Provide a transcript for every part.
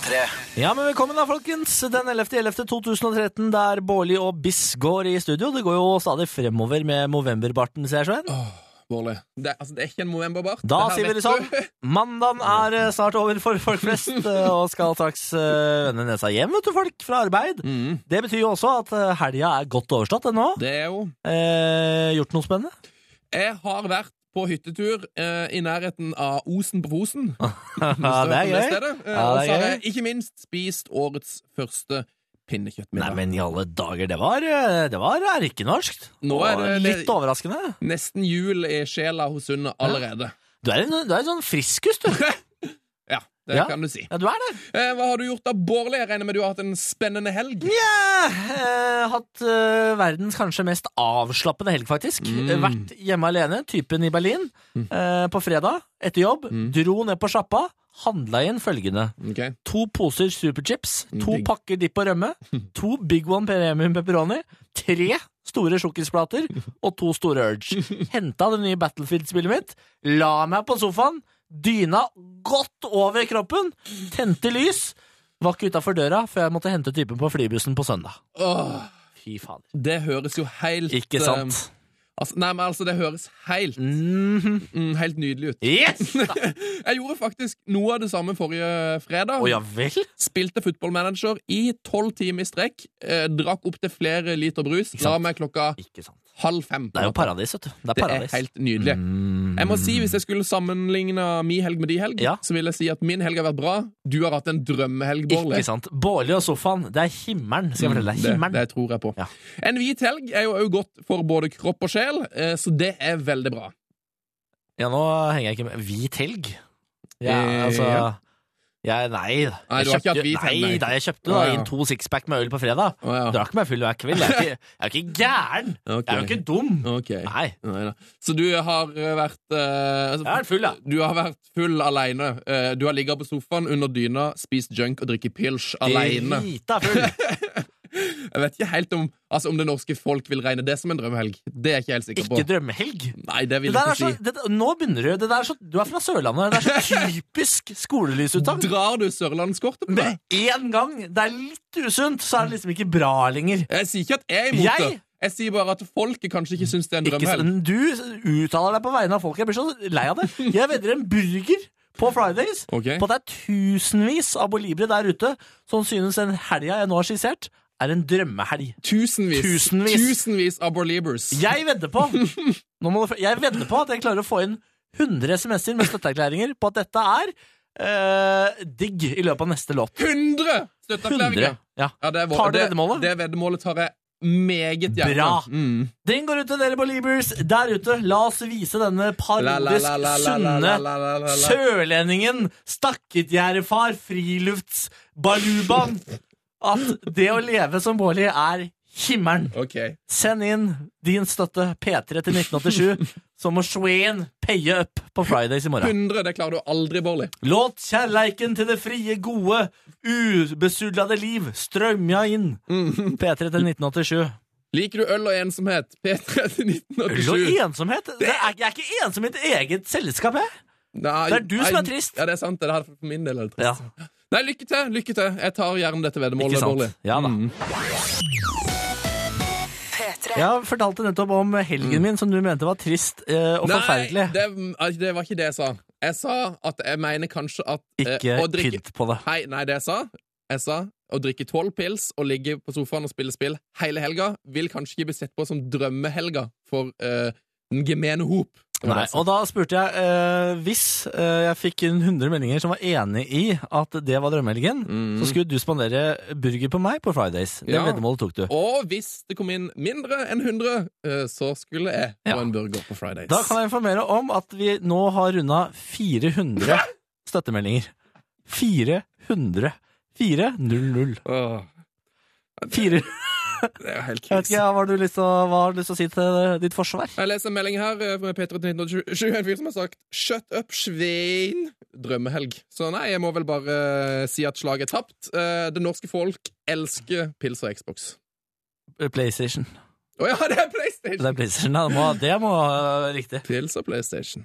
P3. Ja, men velkommen da, folkens. Den 11.11.2013, der Bårli og Biss går i studio. Det går jo stadig fremover med Movember-barten, ser jeg, Sven. Bårli. Det er ikke en Movember-bart. Da sier vi det sånn. Mandagen er snart over for folk flest, og skal straks vende nesa hjem, vet du, folk, fra arbeid. Det betyr jo også at helga er godt overstått ennå. Det er jo. Gjort noe spennende? Jeg har vært på hyttetur i nærheten av Osen på Fosen. Ja, det er gøy. Og så har jeg ikke minst spist årets første pinnekjøttmiddag. Nei, men i alle dager, det var erkenorsk. Nå er det litt overraskende. Nesten jul i sjela hos Sunne allerede. Du er en sånn friskus, du. Ja, det kan du si. Ja, du er det. Hva har du gjort da, Bårli? Jeg regner med du har hatt en spennende helg. Hatt verdens kanskje mest avslappende helg, faktisk. Vært hjemme alene, typen i Berlin, på fredag, etter jobb. Dro ned på sjappa, handla inn følgende. 2 poser superchips, 2 pakker dipp og rømme, 2 Big One Premium Pepperoni, 3 store sjokkisplater og 2 store Urge. Henta det nye Battlefield-spillet mitt, la meg på sofaen, dyna godt over kroppen, tente lys, var ikke utenfor døra før jeg måtte hente typen på flybussen på søndag. Fy fader. Det høres jo helt... Ikke sant? Det høres helt helt nydelig ut. Yes! Jeg gjorde faktisk noe av det samme forrige fredag. Å ja vel? Spilte fotballmanager i 12 timer i strekk, drakk opp til flere liter brus, la meg klokka Ikke sant. 4:30. Det er jo paradis, vet du. Det er helt nydelig. Jeg må si, hvis jeg skulle sammenligne min helg med de helg, så vil jeg si at min helg har vært bra. Du har hatt en drømmehelg, Bårli. Ikke sant. Bårli og sofaen, det er himmelen, skal jeg fortelle deg. Himmelen. Det tror jeg på. Ja. En hvit helg er jo også godt for både kropp og sjel, så det er veldig bra. Ja, nå henger jeg ikke med. Hvit helg? Ja, altså... Nei, jeg kjøpte da inn 2 sixpack med øl på fredag. Drakk meg full hver kveld. Jeg er ikke gæren. Jeg er jo ikke dum. Nei. Så du har vært jeg er full, ja. Du har vært full alene. Du har ligget på sofaen under dyna, spist junk og drikket pils alene. Drita full. Jeg vet ikke helt om det norske folk vil regne det som en drømmehelg. Det er jeg ikke helt sikker på. Ikke drømmehelg? Nei, det vil jeg ikke si. Nå begynner du. Du er fra Sørlandet. Det er så typisk skolelysuttak. Drar du sørlandskortet på det? Med en gang det er litt usunt, så er det liksom ikke bra lenger. Jeg sier ikke at jeg er imot det. Jeg sier bare at folket kanskje ikke synes det er en drømmehelg. Du uttaler deg på vegne av folket. Jeg blir så lei av det. Jeg vedder en burger på Fridays på at det er tusenvis av bolibre der ute som synes den helga jeg nå har skissert er en drømmehelg. Tusenvis av Borlibers. Jeg vedder på at jeg klarer å få inn 100 SMS-er med støtteerklæringer på at dette er digg i løpet av neste låt. 100 støtteerklæringer? 100, ja. Tar du veddemålet? Det veddemålet tar jeg meget gjerne. Bra. Den går ut til dere Borlibers der ute. La oss vise denne parodisk sunne sørlendingen, stakketgjærefar, friluftsbaluban, at det å leve som Bårli er himmelen. Send inn din støtte P3 til 1987, så må Svein paye up på Fridays i morgen. 100, det klarer du aldri, Bårli. Låt kjærleiken til det frie, gode, ubesudlede liv strømja inn. P3 til 1987. Liker du øl og ensomhet? P3 til 1987. Øl og ensomhet? Jeg er ikke ensom i mitt eget selskap, jeg. Det er du som er trist. Ja, det er sant. Det er for min del trist. Ja. Nei, lykke til. Jeg tar gjerne dette veddemålet, Bårli. Ja da. Jeg fortalte nettopp om helgen min som du mente var trist og forferdelig. Nei, det var ikke det jeg sa. Jeg sa at jeg mener kanskje at ikke pynt på det. Nei, det jeg sa å drikke 12 pils og ligge på sofaen og spille spill hele helga vil kanskje ikke bli sett på som drømmehelga for den gemene hop. Nei, og da spurte jeg hvis jeg fikk inn 100 meldinger som var enig i at det var drømmehelgen, så skulle du spandere burger på meg på Fridays. Det veddemålet tok du. Og hvis det kom inn mindre enn 100, så skulle jeg få en burger på Fridays. Da kan jeg informere om at vi nå har rundet 400 støttemeldinger. 400. 400. 400. Det er jo helt kris. Jeg vet ikke, hva har du lyst til å si til ditt forsvar? Jeg leser en melding her med Peter til 1927, en fyr som har sagt «Shut up, Svein!» Drømmehelg. Så nei, jeg må vel bare si at slaget er tapt. Det norske folk elsker pils og Xbox. PlayStation. Åja, det er PlayStation! Det er PlayStation, det må riktig. Pils og PlayStation.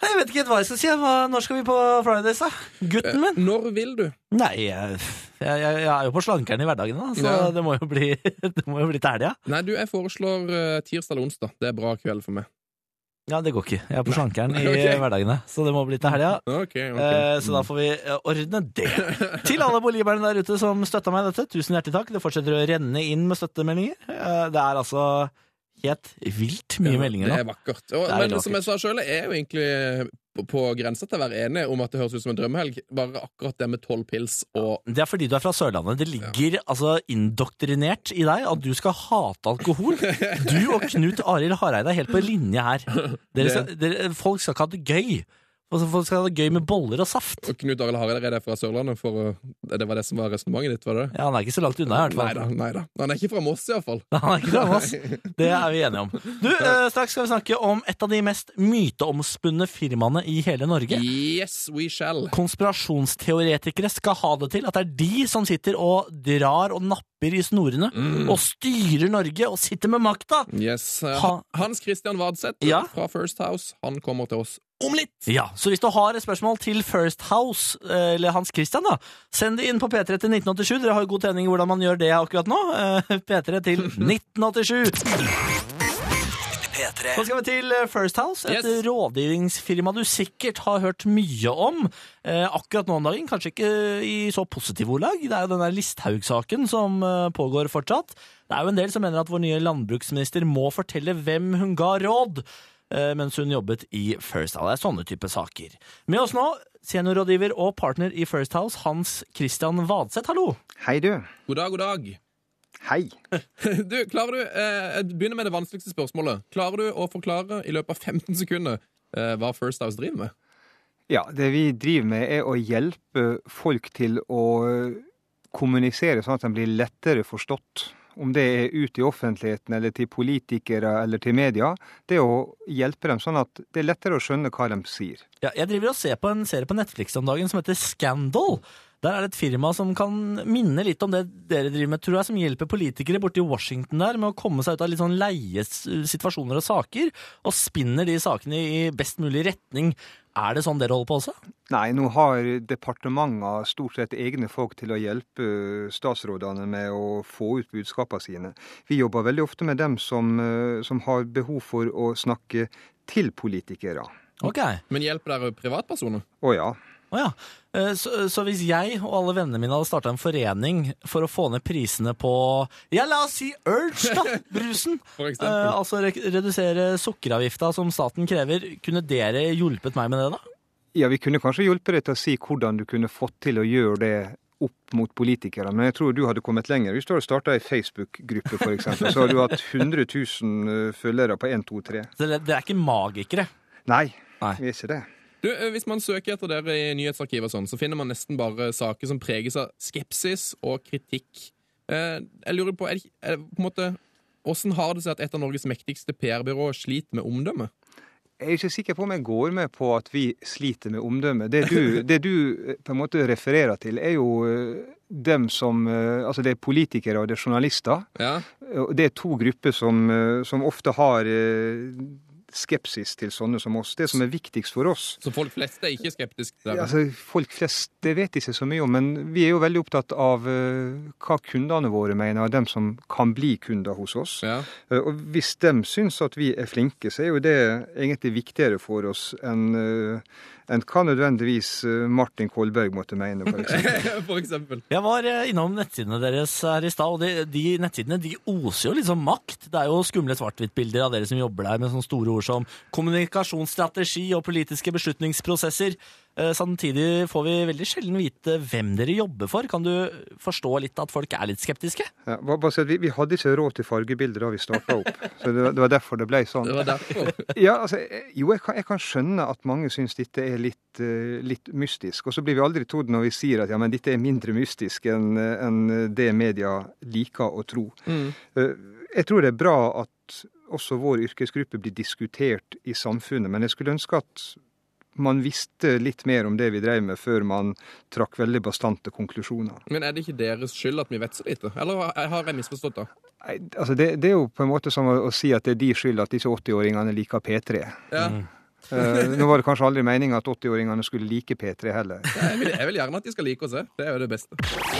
Jeg vet ikke helt hva jeg skal si. Når skal vi på Fridays, da? Gutten min? Når vil du? Nei, jeg er jo på slankeren i hverdagen, da, så Ja. det må jo bli til helga. Nei, du, jeg foreslår tirsdag eller onsdag. Det er bra kveld for meg. Ja, det går ikke. Jeg er på slankeren i Ok. hverdagene, så det må bli til helga. Ok. Så da får vi ordne det. Til alle boliberne der ute som støtta meg i dette, tusen hjertelig takk. Det fortsetter å renne inn med støttemeldinger. Det er altså helt vilt mye meldinger nå. Det er vakkert. Men som jeg sa selv, jeg er jo egentlig på grensa til å være enig om at det høres ut som en drømmehelg. Bare akkurat det med 12 pils og... Det er fordi du er fra Sørlandet. Det ligger altså indoktrinert i deg at du skal hate alkohol. Du og Knut Arild Hareide er helt på linje her. Folk skal ikke ha det gøy. Folk skal ha det gøy med boller og saft. Og Knut Arild Hareide er det fra Sørlandet, det var det som var resonemanget ditt, var det? Ja, han er ikke så langt unna i hvert fall. Neida. Han er ikke fra Moss i hvert fall. Han er ikke fra Moss. Det er vi enige om. Du, straks skal vi snakke om et av de mest myteomspunne firmaene i hele Norge. Yes, we shall. Konspirasjonsteoretikere skal ha det til at det er de som sitter og drar og napper i snorene og styrer Norge og sitter med makta. Yes. Hans Christian Vadseth fra First House, han kommer til oss om litt. Ja, så hvis du har et spørsmål til First House, eller Hans Christian da, send det inn på P3 til 1987. Dere har jo god trening i hvordan man gjør det akkurat nå. P3 til 1987. P3. Så skal vi til First House, et rådgivningsfirma du sikkert har hørt mye om. Akkurat nå om dagen, kanskje ikke i så positiv ordlag. Det er jo den der Listhaug-saken som pågår fortsatt. Det er jo en del som mener at vår nye landbruksminister må fortelle hvem hun ga råd mens hun jobbet i First House. Det er sånne type saker. Med oss nå, seniorrådgiver og partner i First House, Hans Christian Vadseth. Hallo! Hei du. God dag. Hei. Du, klarer du, jeg begynner med det vanskeligste spørsmålet. Klarer du å forklare i løpet av 15 sekunder hva First House driver med? Ja, det vi driver med er å hjelpe folk til å kommunisere sånn at de blir lettere forstått. Om det er ut i offentligheten, eller til politikere, eller til media, det er å hjelpe dem sånn at det er lettere å skjønne hva de sier. Ja, jeg driver og ser på en serie på Netflix om dagen som heter Scandal. Der er det et firma som kan minne litt om det dere driver med, tror jeg, som hjelper politikere borte i Washington der med å komme seg ut av litt sånn leie situasjoner og saker, og spinner de sakene i best mulig retning. Er det sånn dere holder på også? Nei, nå har departementet stort sett egne folk til å hjelpe statsrådene med å få ut budskapene sine. Vi jobber veldig ofte med dem som har behov for å snakke til politikere. Ok. Men hjelper dere privatpersoner? Å ja. Så hvis jeg og alle vennene mine hadde startet en forening for å få ned prisene på, ja, la oss si Urge da, brusen, For eksempel. altså redusere sukkeravgifta som staten krever, kunne dere hjulpet meg med det da? Ja, vi kunne kanskje hjulpe deg til å si hvordan du kunne fått til å gjøre det opp mot politikere, men jeg tror du hadde kommet lenger. Hvis du hadde startet en Facebook-gruppe for eksempel, så hadde du hatt 100 000 følgere på 1, 2, 3. Så det er ikke magikere? Nei, vi er ikke det. Du, hvis man søker etter dere i nyhetsarkiv og sånn, så finner man nesten bare saker som preges av skepsis og kritikk. Jeg lurer på, på en måte, hvordan har det seg at et av Norges mektigste PR-byrå sliter med omdømme? Jeg er ikke sikker på om jeg går med på at vi sliter med omdømme. Det du på en måte refererer til er jo dem som, altså det er politikere og det er journalister. Ja. Det er to grupper som ofte har skepsis til sånne som oss. Det som er viktigst for oss. Så folk flest er ikke skeptiske til det? Altså, folk flest, det vet ikke så mye om, men vi er jo veldig opptatt av hva kundene våre mener, av dem som kan bli kunder hos oss. Ja. Og hvis de syns at vi er flinke, så er jo det egentlig viktigere for oss enn hva nødvendigvis Martin Kolberg måtte mene, for eksempel. For eksempel. Jeg var innom nettsidene deres her i stad, og de nettsidene de oser jo liksom makt. Det er jo skumle svart-hvitt-bilder av dere som jobber der med sånne store ord som kommunikasjonsstrategi og politiske beslutningsprosesser. Samtidig får vi veldig sjelden vite hvem dere jobber for. Kan du forstå litt at folk er litt skeptiske? Ja, bare si at vi hadde ikke råd til fargebilder da vi startet opp, så det var derfor det ble sånn. Det var derfor. Ja, altså, jo, jeg kan skjønne at mange syns dette er litt mystisk, og så blir vi aldri trodd når vi sier at ja, men dette er mindre mystisk enn det media liker å tro. Jeg tror det er bra at også vår yrkesgruppe blir diskutert i samfunnet, men jeg skulle ønske at man visste litt mer om det vi drev med før man trakk veldig bastante konklusjoner. Men er det ikke deres skyld at vi vet så lite? Eller har jeg misforstått da? Nei, altså det er jo på en måte som å si at det er de skyld at disse 80-åringene liker P3. Ja. Nå var det kanskje aldri meningen at 80-åringene skulle like P3 heller. Jeg vil gjerne at de skal like oss, det er jo det beste.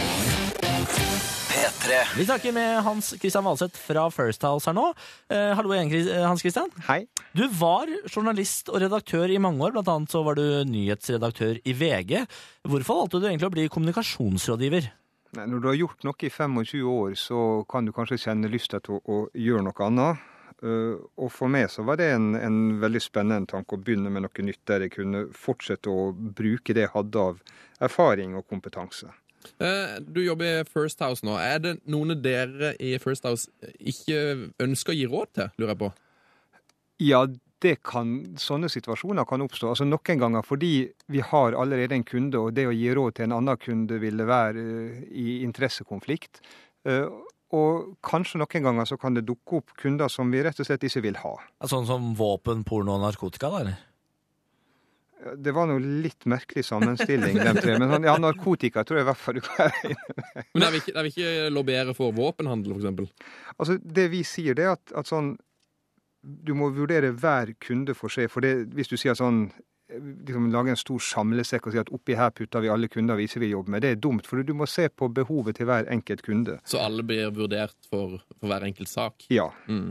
P3. Vi snakker med Hans Christian Valseth fra First House her nå. Hallo igjen, Hans Christian. Hei. Du var journalist og redaktør i mange år, blant annet så var du nyhetsredaktør i VG. Hvorfor valgte du egentlig å bli kommunikasjonsrådgiver? Nei, når du har gjort noe i 25 år, så kan du kanskje kjenne lyst til å gjøre noe annet. Og for meg så var det en veldig spennende tanke å begynne med noe nytt der jeg kunne fortsette å bruke det jeg hadde av erfaring og kompetanse. Du jobber i First House nå. Er det noen av dere i First House ikke ønsker å gi råd til, lurer jeg på? Ja, sånne situasjoner kan oppstå. Altså noen ganger fordi vi har allerede en kunde, og det å gi råd til en annen kunde ville være i interessekonflikt. Og kanskje noen ganger så kan det dukke opp kunder som vi rett og slett ikke vil ha. Sånn som våpen, porno og narkotika, da, eller? Det var noe litt merkelig sammenstilling, de tre. Men ja, narkotika tror jeg i hvert fall du kan være inne med. Men jeg vil ikke lobbyere for våpenhandel, for eksempel? Altså, det vi sier det er at sånn, du må vurdere hver kunde for seg. For det, hvis du sier sånn, liksom lage en stor samlesekk og si at oppi her putter vi alle kunder vi ikke vil jobbe med, det er dumt, for du må se på behovet til hver enkelt kunde. Så alle blir vurdert for hver enkelt sak? Ja.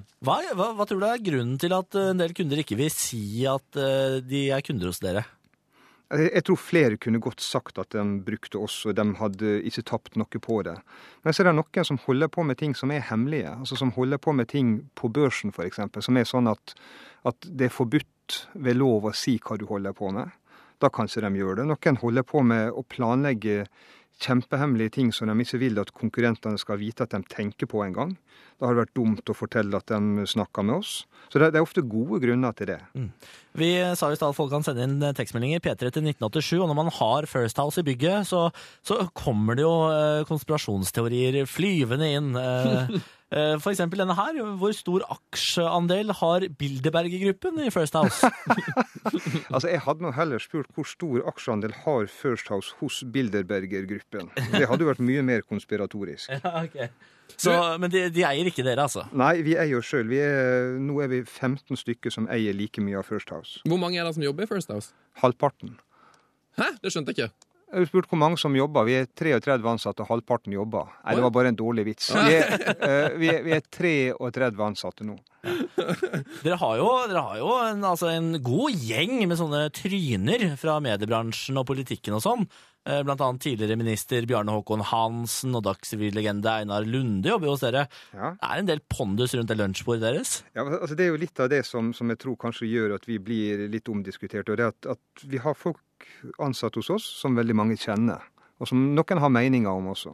Hva tror du er grunnen til at en del kunder ikke vil si at de er kunder hos dere? Jeg tror flere kunne godt sagt at de brukte oss, og de hadde ikke tapt noe på det. Men så er det noen som holder på med ting som er hemmelige, altså som holder på med ting på børsen for eksempel, som er sånn at det er forbudt ved lov å si hva du holder på med. Da kanskje de gjør det. Noen holder på med å planlegge kjempehemmelige ting som de ikke vil at konkurrentene skal vite at de tenker på en gang. Da har det vært dumt å fortelle at de snakker med oss. Så det er ofte gode grunner til det. Vi sa jo at folk kan sende inn tekstmeldinger P3 til 1987, og når man har First House i bygget, så kommer det jo konspirasjonsteorier flyvende inn. For eksempel denne her, hvor stor aksjeandel har Bilderberger-gruppen i First House? Altså, jeg hadde nå heller spurt hvor stor aksjeandel har First House hos Bilderberger-gruppen. Det hadde jo vært mye mer konspiratorisk. Ja, ok. Men de eier ikke dere, altså? Nei, vi eier oss selv. Nå er vi 15 stykker som eier like mye av First House. Hvor mange er det som jobber i First House? Halvparten. Hæ? Det skjønte jeg ikke. Jeg har spurt hvor mange som jobber. Vi er 33 ansatte, og halvparten jobber. Nei, det var bare en dårlig vits. Vi er 33 ansatte nå. Dere har jo en god gjeng med sånne tryner fra mediebransjen og politikken og sånn. Blant annet tidligere minister Bjarne Håkon Hansen og Dagsrevy-legende Einar Lunde jobber hos dere. Ja. Det er en del pondus rundt det lunsjbordet deres. Ja, altså det er jo litt av det som jeg tror kanskje gjør at vi blir litt omdiskutert. Og det er at vi har folk ansatt hos oss som veldig mange kjenner, og som noen har meninger om også.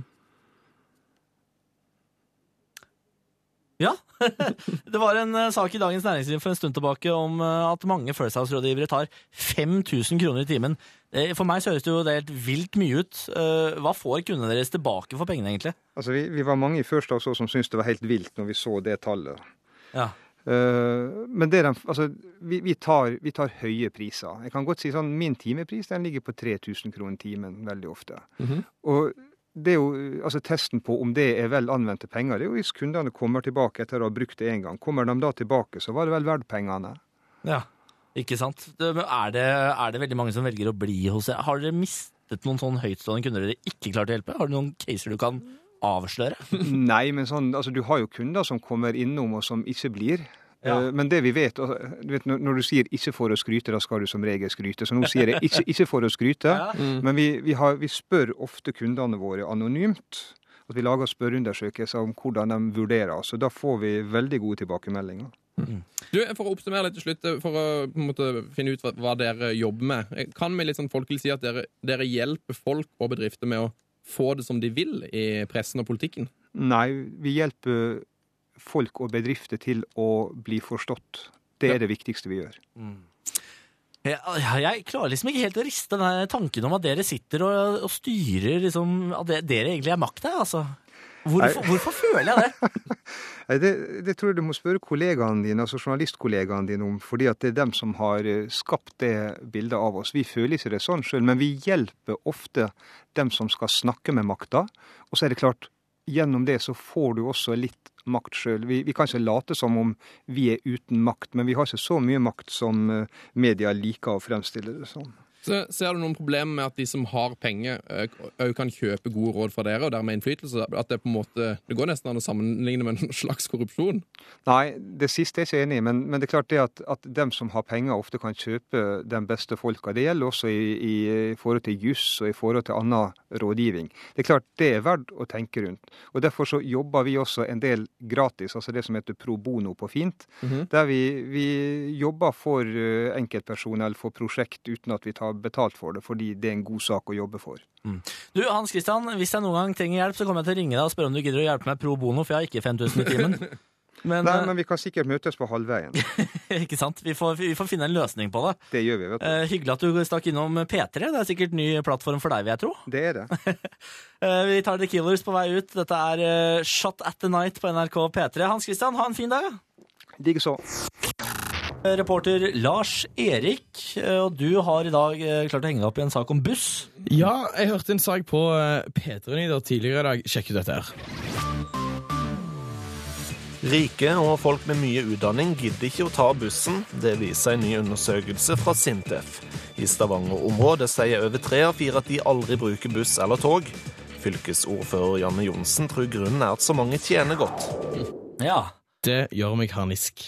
Ja, det var en sak i Dagens Næringsliv for en stund tilbake om at mange First House-rådgivere tar 5.000 kroner i timen. For meg så høres det jo det helt vilt mye ut. Hva får kundene deres tilbake for pengene egentlig? Altså, vi var mange i First House som syntes det var helt vilt når vi så det tallet. Ja. Men vi tar høye priser. Jeg kan godt si sånn, min timepris den ligger på 3.000 kroner timen veldig ofte. Og det er jo, altså testen på om det er vel anvendte penger, det er jo hvis kundene kommer tilbake etter å ha brukt det en gang. Kommer de da tilbake, så var det vel verdt pengene. Ja, ikke sant. Er det veldig mange som velger å bli hos deg? Har dere mistet noen sånn høytstående kunder dere ikke klart å hjelpe? Har du noen caser du kan avsløre? Nei, men sånn, altså du har jo kunder som kommer innom og som ikke blir. Ja. Men det vi vet, du vet, når du sier ikke for å skryte, da skal du som regel skryte. Så nå sier jeg ikke for å skryte, men vi spør ofte kundene våre anonymt. At vi lager spørreundersøkelser om hvordan de vurderer oss. Så da får vi veldig gode tilbakemeldinger. Du, for å oppsummere litt til slutt, for å på en måte finne ut hva dere jobber med, kan vi litt sånn folkelig si at dere hjelper folk og bedrifter med å få det som de vil i pressen og politikken? Nei, vi hjelper folk og bedrifter til å bli forstått. Det er det viktigste vi gjør. Jeg klarer liksom ikke helt å riste den tanken om at dere sitter og styrer, liksom, at dere egentlig er makta, altså. Hvorfor føler jeg det? Det tror jeg du må spørre kollegaene dine, altså journalistkollegaene dine om, fordi at det er dem som har skapt det bildet av oss. Vi føler ikke det sånn selv, men vi hjelper ofte dem som skal snakke med makta, og så er det klart, gjennom det så får du også litt makt selv. Vi kan ikke late som om vi er uten makt, men vi har ikke så mye makt som media liker å fremstille det som. Så ser du noen problemer med at de som har penger også kan kjøpe gode råd fra dere, og dermed innflytelse? At det på en måte, det går nesten an å sammenligne med en slags korrupsjon? Nei, det siste er jeg ikke enig i, men det er klart det at dem som har penger ofte kan kjøpe den beste folka. Det gjelder også i forhold til juss og i forhold til annen rådgivning. Det er klart det er verdt å tenke rundt. Og derfor så jobber vi også en del gratis, altså det som heter pro bono på fint, der vi jobber for enkeltpersoner eller for prosjekt uten at vi tar betalt for det, fordi det er en god sak å jobbe for. Du, Hans Christian, hvis jeg noen gang trenger hjelp, så kommer jeg til å ringe deg og spørre om du gidder å hjelpe meg pro bono, for jeg har ikke 5000 i timen. Nei, men vi kan sikkert møtes på halvveien. Ikke sant? Vi får finne en løsning på det. Det gjør vi, vet du. Hyggelig at du stakk innom P3. Det er sikkert ny plattform for deg, vil jeg tro. Det er det. Vi tar The Killers på vei ut. Dette er Shot at the Night på NRK P3. Hans Christian, ha en fin dag. Digg så. Reporter Lars Erik, og du har i dag klart å henge opp i en sak om buss. Ja, jeg hørte en sak på P3-nyheter tidligere i dag. Sjekk ut dette her. Rike og folk med mye utdanning gidder ikke å ta bussen. Det viser en ny undersøkelse fra Sintef. I Stavanger-området sier over 3 av 4 at de aldri bruker buss eller tog. Fylkesordfører Janne Johnsen tror grunnen er at så mange tjener godt. Ja. Det gjør meg harnisk.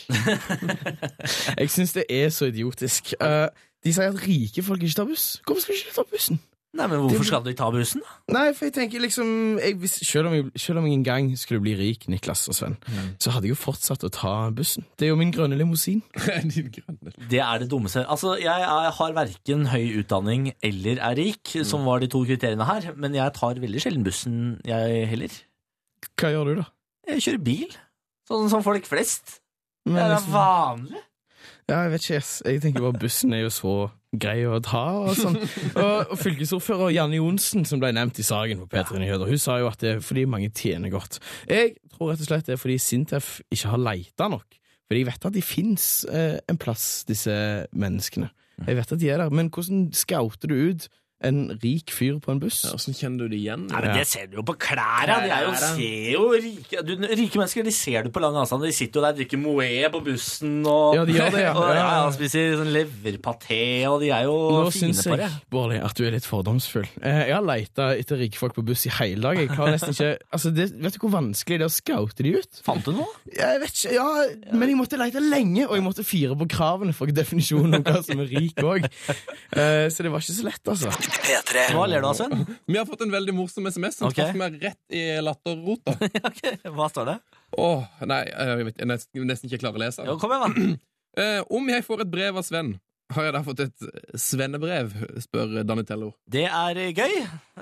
Jeg synes det er så idiotisk. De sier at rike folk ikke tar buss. Hvorfor skal de ikke ta bussen? Nei, men hvorfor skal de ta bussen da? Nei, for jeg tenker liksom selv om jeg en gang skulle bli rik, Niklas og Sven, så hadde jeg jo fortsatt å ta bussen. Det er jo min grønne limousin. Det er det dummeste. Altså, jeg har hverken høy utdanning eller er rik, som var de 2 kriteriene her, men jeg tar veldig sjelden bussen, jeg heller. Hva gjør du da? Jeg kjører bil. Sånn som folk flest. Men det er liksom, vanlig. Ja, jeg vet ikke. Jeg tenker bare bussen er jo så grei å ta og sånn. Og fylkesordfører Janne Johnsen, som ble nevnt i saken på P3-nyheter, hun sa jo at det er fordi mange tjener godt. Jeg tror rett og slett det er fordi Sintef ikke har leita nok. Fordi jeg vet at de finnes en plass, disse menneskene. Jeg vet at de er der. Men hvordan scouter du ut en rik fyr på en buss? Ja, hvordan kjenner du det igjen? Nei, men det ser du jo på klærne. De ser jo rike. Rike mennesker, de ser du på lang avstand. De sitter jo der og drikker moe på bussen. Og, ja, de gjør det, ja. Og spiser sånn leverpaté, og de er jo nå fine på det. Nå synes jeg, Bårli, at du er litt fordomsfull. Jeg har letet etter rike folk på buss i hele dag. Jeg klarer nesten ikke... Altså, vet du hvor vanskelig det er å scoute de ut? Fant du noe? Jeg vet ikke, ja, men jeg måtte lete lenge, og jeg måtte fire på kravene for definisjonen om hva som er rik også. Så det var ikke så lett, altså. P3. Hva ler du av, Sven? Vi har fått en veldig morsom SMS som traff meg rett i latterrota. Okay. Hva står det? Nei, jeg nesten ikke klarer å lese. Jo, kom igjen da. Om jeg får et brev av Sven, har jeg da fått et svennebrev, spør Danitello. Det er gøy.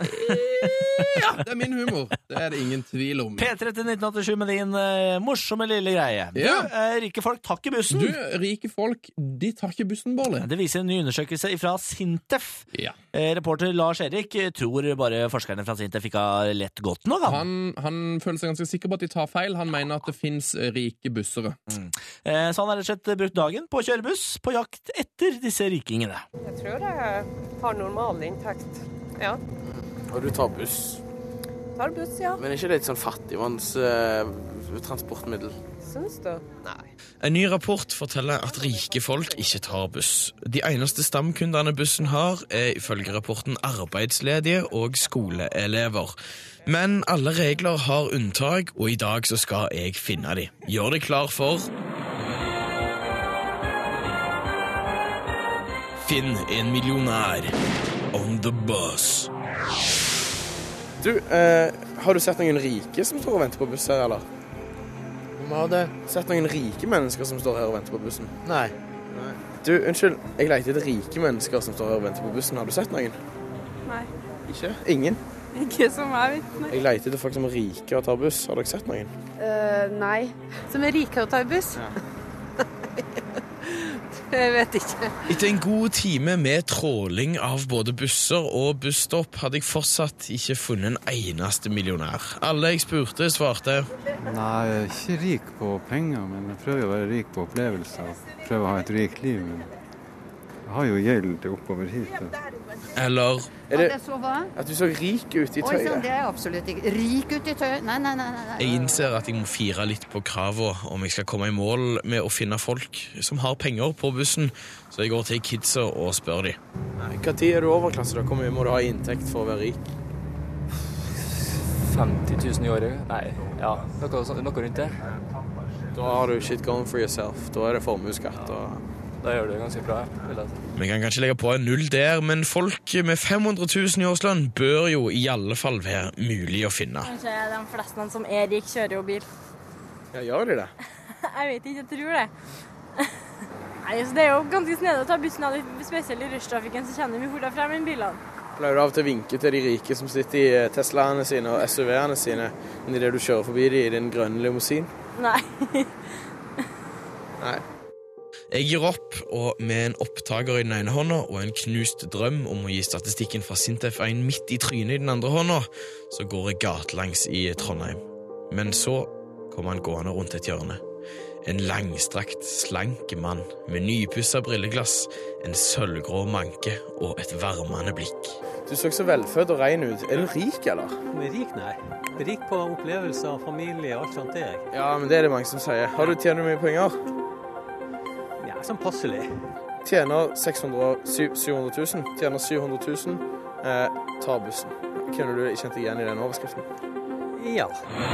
Ja, det er min humor. Det er det ingen tvil om. P3 til 1987 med din morsomme lille greie. Ja. Rike folk tar ikke bussen. Rike folk, de tar ikke bussen, Bårli. Det viser en ny undersøkelse fra Sintef. Ja. Reporter Lars Erik tror bare forskerne fra Sintef ikke har lett godt nok. Han føler seg ganske sikker på at de tar feil. Han mener at det finnes rike bussere. Så han har rett og slett brukt dagen på å kjøre buss, på jakt etter disse rikingene. Jeg tror jeg har normal inntekt, ja. Og du tar buss? Tar buss, ja. Men er ikke det et sånn fattigmanns transportmiddel? Syns du? Nei. En ny rapport forteller at rike folk ikke tar buss. De eneste stamkundene bussen har er ifølge rapporten arbeidsledige og skoleelever. Men alle regler har unntak, og i dag så skal jeg finne de. Gjør deg klar for... Finn en millionær on the bus. Du, har du sett noen rike som står og venter på buss her, eller? Vi har det. Sett noen rike mennesker som står her og venter på bussen? Nei. Du, unnskyld, jeg leter etter rike mennesker som står her og venter på bussen. Har du sett noen? Nei. Ikke? Ingen? Ikke som jeg vet, nei. Jeg leter etter folk som er rike og tar buss. Har dere sett noen? Nei. Som er rike og tar buss? Ja. Jeg vet ikke. Etter en god time med tråling av både busser og busstopp hadde jeg fortsatt ikke funnet en eneste millionær. Alle jeg spurte svarte: Nei, jeg er ikke rik på penger, men jeg prøver å være rik på opplevelser. Prøver å ha et rikt liv, men jeg har jo gjeld til oppover hit. eller Er det At jeg så hva? at du så rik ut i Oi, sånn, tøyet? det er jeg absolutt ikke. Rik ut i tøyet? Nei. Jeg innser at jeg må fire litt på kravet om jeg skal komme i mål med å finne folk som har penger på bussen, så jeg går til kidsa og spør de. Hva tid er du overklasse da? Hvor mye må du ha i inntekt for å være rik? 50 000 i året? Nei, ja, noe rundt det. Da har du shit going for yourself. Da er det formueskatt og... Da gjør du det ganske bra, vil jeg si. Vi kan kanskje legge på en null der, men folk med 500 000 i årslønn bør jo i alle fall være mulig å finne. Kanskje de fleste som er rik kjører jo bil. Ja, gjør de det? Jeg vet ikke, jeg tror det. Nei, så det er jo ganske snedig å ta bussen av, spesielt i rushtrafikken, så kjenner vi fortere frem enn bilene. Pleier du av og til å vinke til de rike som sitter i Teslaene sine og SUV-ene sine, enn i det du kjører forbi de i din grønne limousin? Nei. Nei. Jeg gir opp, og med en opptaker i den ene hånda og en knust drøm om å gi statistikken fra Sintef en midt i trynet i den andre hånda, så går jeg gatelangs i Trondheim. Men så kommer han gående rundt et hjørne. En langstrakt, slank mann med nypusset brilleglass, en sølvgrå manke og et varmende blikk. Du så så velfødd og ren ut. Er du rik, eller? Rik, nei. Rik på opplevelser, familie og alt sånt det er jeg. Ja, men det er det mange som sier. Har du tjent mye penger? Ja, sånn passelig. Tjener 700 000, tjener 700 000, tar bussen. Kunne du kjent deg igjen i den overskriften? Ja.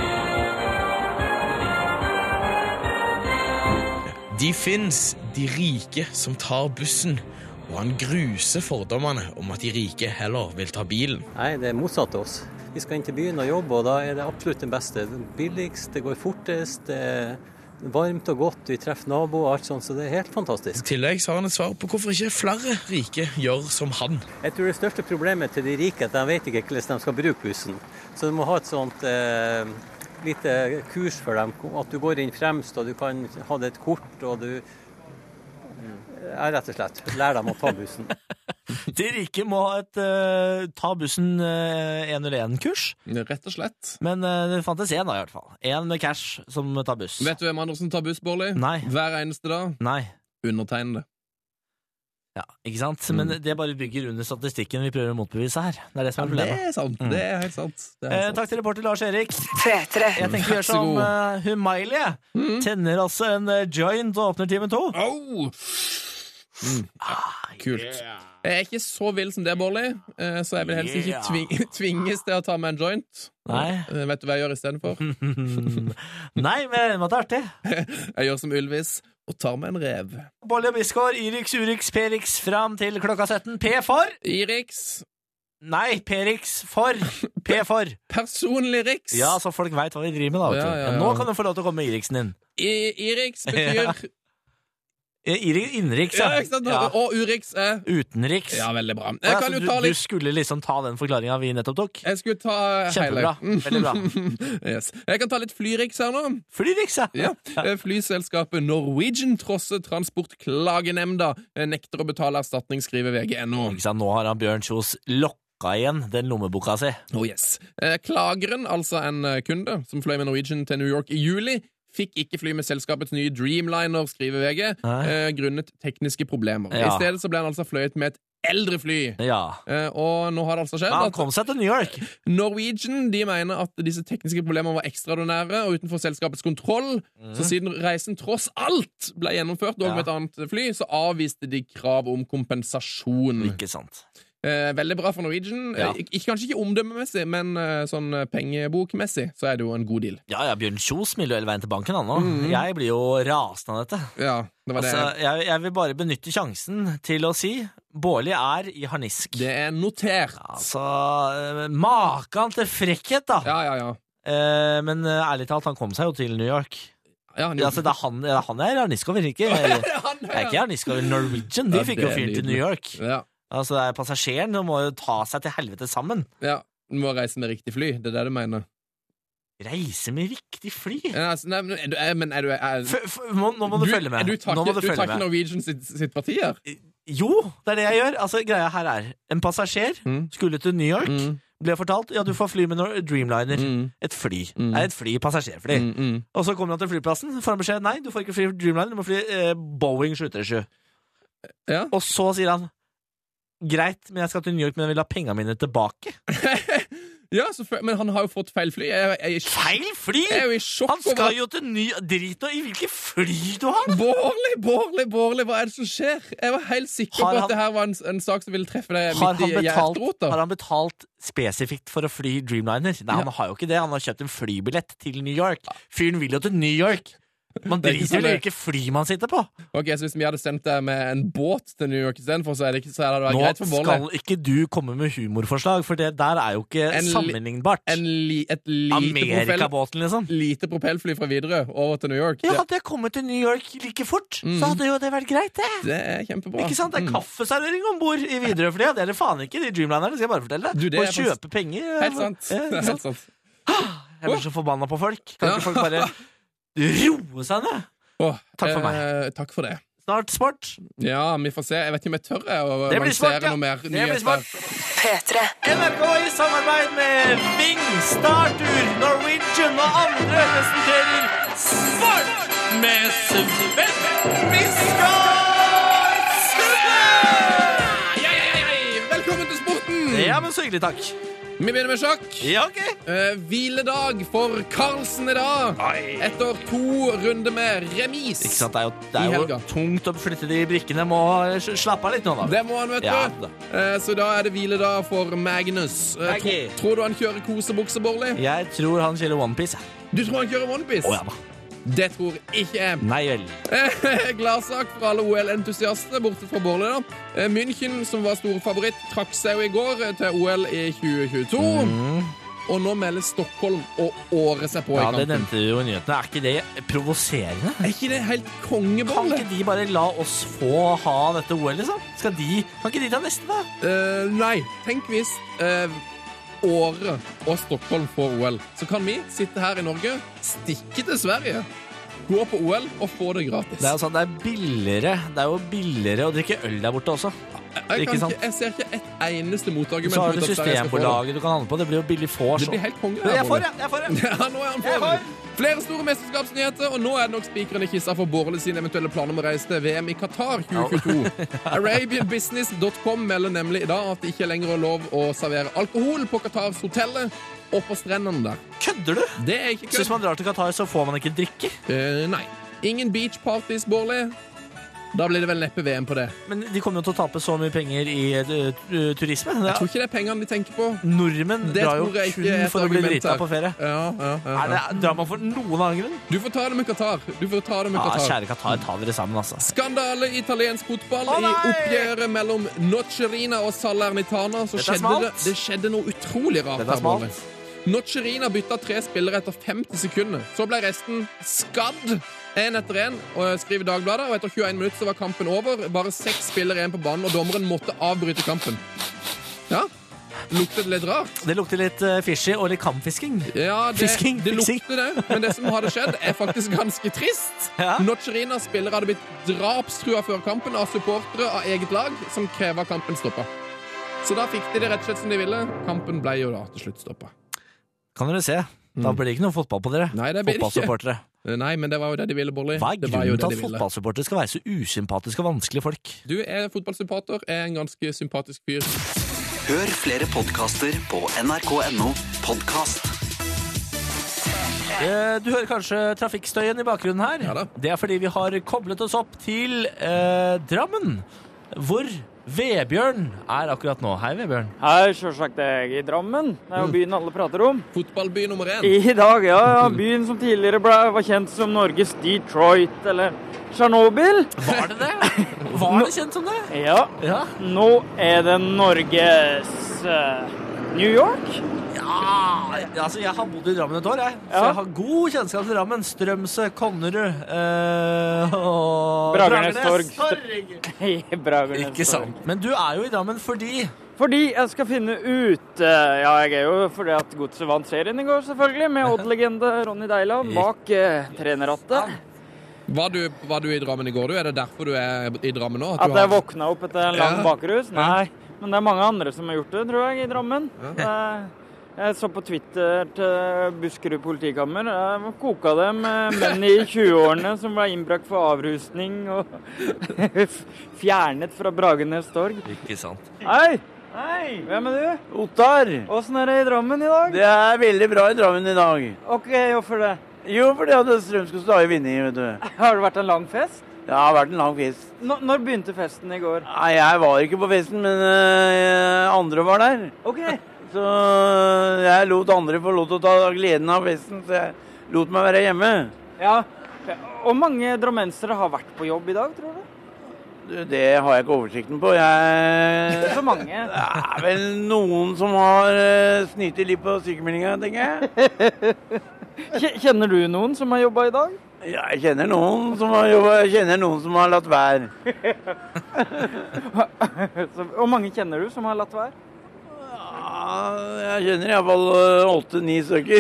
De finnes, de rike som tar bussen, og han gruser fordommene om at de rike heller vil ta bilen. Nei, det er motsatt oss. Vi skal inn til byen og jobbe, og da er det absolutt den beste. Det billigst, det går fortest, det er varmt og godt, vi treffer naboer og alt sånt, så det er helt fantastisk. I tillegg så har han et svar på hvorfor ikke flere rike gjør som han. Jeg tror det største problemet til de rike er at de vet ikke hvordan de skal bruke bussen. Så du må ha et sånt lite kurs for dem, at du går inn fremst, og du kan ha det et kort, og du rett og slett lærer dem å ta bussen. De rike må ha et ta bussen 101-kurs. Rett og slett. Men det fantes en da i hvert fall. En med cash som tar buss. Vet du hvem andre som tar buss, Bårli? Nei. Hver eneste dag? Nei. Undertegnede. Ja, ikke sant? Men det bare bygger under statistikken vi prøver å motbevise her. Det er det som er problemet. Det er sant. Det er helt sant. Det er helt sant. Takk til reporter Lars Erik. Jeg tenker vi gjør som hun Miley. Tenner altså en joint og åpner time 2. Kult. Jeg er ikke så vill som det, Bårli, så jeg vil helst ikke tvinges til å ta meg en joint. Nei. Vet du hva jeg gjør i stedet for? Nei, men det er artig. Jeg gjør som Ylvis og tar meg en rev. Bårli og Bisgaard, Irix, Urix, Perix, fram til klokka 17. P for? Irix. Nei, Perix for. P for. Personlig Rix. Ja, så folk vet hva vi driver med da. Ja. Nå kan du få lov til å komme med Irixen din. Irix betyr... Innenriks, ja. Ikke sant? Ja. Og Urix er utenriks. Ja, veldig bra. Du skulle liksom ta den forklaringen vi nettopp tok? Jeg skulle ta kjempebra. Veldig bra. Yes. Jeg kan ta litt flyrix her nå. Flyrix, ja. Flyselskapet Norwegian trosser transportklagenemnda nekter å betale erstatning, skriver VG.no. Nå har han Bjørn Kjos lokka igjen den lommeboka si. Oh yes. Klageren, altså en kunde som fløy med Norwegian til New York i juli, fikk ikke fly med selskapets nye Dreamliner, skriver VG, grunnet tekniske problemer. I stedet så ble han altså fløyet med et eldre fly. Og nå har det altså skjedd han kom seg til New York. Norwegian de mener at disse tekniske problemene var ekstraordinære og utenfor selskapets kontroll, så siden reisen tross alt ble gjennomført og med et annet fly, så avviste de krav om kompensasjon. Ikke sant. Veldig bra for Norwegian. Kanskje ikke omdømmemessig, men sånn pengebokmessig så er det jo en god deal. Ja, Bjørn Kjos smiler jo hele veien til banken han nå. Jeg blir jo rasende av dette. Ja, det var det. Jeg vil bare benytte sjansen til å si Bårli er i harnisk. Det er notert. Altså, maken til frekkhet da. Ja. Men ærlig talt, han kom seg jo til New York. Ja, altså, det er han jeg er harnisk over, ikke? Jeg er ikke harnisk over Norwegian. De fikk jo fyren til New York. Ja. Altså, det er passasjeren som må jo ta seg til helvete sammen. Ja, du må reise med riktig fly, det er det du mener. Reise med riktig fly? Ja, altså, nei, men er du... Nå må du følge med. Du tar ikke Norwegian sitt parti her? Jo, det er det jeg gjør. Altså, greia her er, en passasjer skulle til New York, ble fortalt, ja, du får fly med Dreamliner. Et fly. Er et fly, passasjerfly. Og så kommer han til flyplassen, får han beskjed, nei, du får ikke fly Dreamliner, du må fly Boeing 737. Ja. Og så sier han, greit, men jeg skal til New York, men jeg vil ha pengene mine tilbake. Ja, men han har jo fått feil fly. Feil fly? Jeg er jo i sjokk. Han skal jo til Drit og i hvilke fly du har. Bårli, hva er det som skjer? Jeg var helt sikker på at det her var en sak som ville treffe deg midt i hjerterota. Har han betalt spesifikt for å fly Dreamliner? Nei, han har jo ikke det. Han har kjøpt en flybillett til New York. Fyren vil jo til New York. Man driter jo ikke fly man sitter på. Ok, så hvis vi hadde sendt deg med en båt til New York istedenfor, så hadde det vært greit for Bårli. Nå skal ikke du komme med humorforslag, for det der er jo ikke sammenlignbart. Et lite Amerikabåten, liksom. Lite propellfly fra Widerøe over til New York. Ja, hadde jeg kommet til New York like fort, så hadde jo det vært greit, det. Det er kjempebra. Ikke sant? Det er kaffeservering ombord i Widerøe-flyet. Det er det faen ikke, de Dreamlinerne, skal jeg bare fortelle deg. Og kjøpe penger. Helt sant. Det er helt sant. Jeg blir så forbanna på folk. Kan ikke folk bare roe seg ned? Takk for meg. Takk for det. Snart sport. Ja, vi får se. Jeg vet ikke om jeg tør å lansere noe mer nyheter. P3. NRK i samarbeid med Vingstartur, Norwegian og andre presenterer Sport med Sven Viskar Sundle! Velkommen til sporten! Ja, men så hyggelig, takk. Vi begynner med sjakk. Ja, ok. Hviledag for Carlsen i dag. Etter 2 runder med remis. Ikke sant, det er jo tungt å flytte de brikkene. Må slappe av litt nå, da. Det må han, vet du. Så da er det hviledag for Magnus. Tror du han kjører kosebukse, Bårli? Jeg tror han kjører OnePiece. Du tror han kjører OnePiece? Ja da. Det tror ikke jeg. Nei vel. Gladsak for alle OL-entusiaster, bortsett fra Bårli da. München, som var stor favoritt, trakk seg jo i går til OL i 2022. Og nå melder Stockholm og året seg på i kampen. Ja, det nevnte du jo i nyhetene. Er ikke det provoserende? Er ikke det helt kongebollet? Kan ikke de bare la oss få ha dette OL, liksom? Kan ikke de ta neste, da? Nei. Tenk hvis Åre og Stockholm får OL. Så kan vi sitte her i Norge, stikke til Sverige, gå på OL og få det gratis. Det er jo sånn, det er jo billigere å drikke øl der borte også. Jeg ser ikke et eneste motargument. Så har du Systembolaget du kan handle på. Det blir jo billig vors. Det blir helt konge. Jeg får det. Ja, nå er han for. Flere store mesterskapsnyheter, og nå er det nok spikeren i kissa for Bårli sine eventuelle planer om å reise til VM i Qatar 2022. Arabianbusiness.com melder nemlig i dag at det ikke lenger er lov å servere alkohol på Qatars hotellet og på strendene der. Kødder du? Det er ikke kødd. Så hvis man drar til Qatar, så får man ikke drikke? Nei. Ingen beach parties, Bårli. Da blir det vel neppe VM på det. Men de kommer jo til å tape så mye penger i turisme. Jeg tror ikke det er pengene de tenker på. Nordmenn drar jo kun for å bli drita på ferie. Drar man for noen annen grunn? Du får ta det med Qatar. Kjære Qatar, ta dere sammen, altså. Skandale i italiensk fotball. I oppgjøret mellom Nocerina og Salernitana så det skjedde noe utrolig rart. Det er smalt. Nocerina bytta 3 spillere etter 50 sekunder. Så ble resten skadd. 1 etter 1, og skriver Dagbladet, og etter 21 minutter så var kampen over. Bare 6 spillere igjen på banen, og dommeren måtte avbryte kampen. Ja, lukter det litt rart? Det lukter litt fishy og litt kampfisking. Ja, det lukter det, men det som hadde skjedd er faktisk ganske trist. Ja. Nocerina spillere hadde blitt drapstrua før kampen av supportere av eget lag, som krever kampen stoppa. Så da fikk de det rett og slett som de ville. Kampen ble jo da til slutt stoppa. Kan dere se? Da blir det ikke noe fotball på dere. Nei, det blir fotballsupportere. Nei, men det var jo det de ville, Bårli. Hva er grunnen til at fotballsupportere skal være så usympatiske og vanskelige folk? Du er fotballsupporter, er en ganske sympatisk fyr. Hør flere podcaster på nrk.no podcast. Du hører kanskje trafikkstøyen i bakgrunnen her. Ja da. Det er fordi vi har koblet oss opp til Drammen, hvor Vebjørn er akkurat nå. Hei, Vebjørn. Hei, selvsagt jeg i Drammen. Det er jo byen alle prater om. Fotballby nummer 1. I dag, ja. Byen som tidligere var kjent som Norges Detroit, eller Chernobyl. Var det det? Var det kjent som det? Ja. Nå er det Norges New York. Ja, altså jeg har bodd i Drammen et år, jeg. Så jeg har god kjennskap til Drammen. Strømsø, Konnerud og Bragernes Torg. Bragernes Ikke sant. Men du er jo i Drammen fordi jeg skal finne ut jeg er jo fordi at Godset vant serien i går, selvfølgelig, med Odd-legende Ronny Deila bak trenerrattet. Var du i Drammen i går, du? Er det derfor du er i Drammen nå? At jeg våkna opp etter en lang bakrus? Nei, men det er mange andre som har gjort det, tror jeg, i Drammen. Jeg så på Twitter til Buskerud politikammer. Jeg koka dem menn i 20-årene som ble innbrakt for avrusning og fjernet fra Bragenes torg. Ikke sant. Hei! Hei! Hvem er du? Ottar. Hvordan er det i Drammen i dag? Det er veldig bra i Drammen i dag. Ok, hvorfor det? Jo, fordi at Strømskog stadig vinner, vet du. Har det vært en lang fest? Ja, det har vært en lang fest. Når begynte festen i går? Nei, jeg var ikke på festen, men andre var der. Ok. Så jeg lot andre få lov til å ta gleden av festen, så jeg lot meg være hjemme. Ja, og mange drammensere har vært på jobb i dag, tror du? Det har jeg ikke oversikten på. Ikke så mange. Det er vel noen som har snytet litt på sykemeldinga, tenker jeg. Kjenner du noen som har jobbet i dag? Ja, jeg kjenner noen som har jobbet, jeg kjenner noen som har latt være. Hvor mange kjenner du som har latt være? Ja, jeg kjenner i hvert fall 8-9 stykker.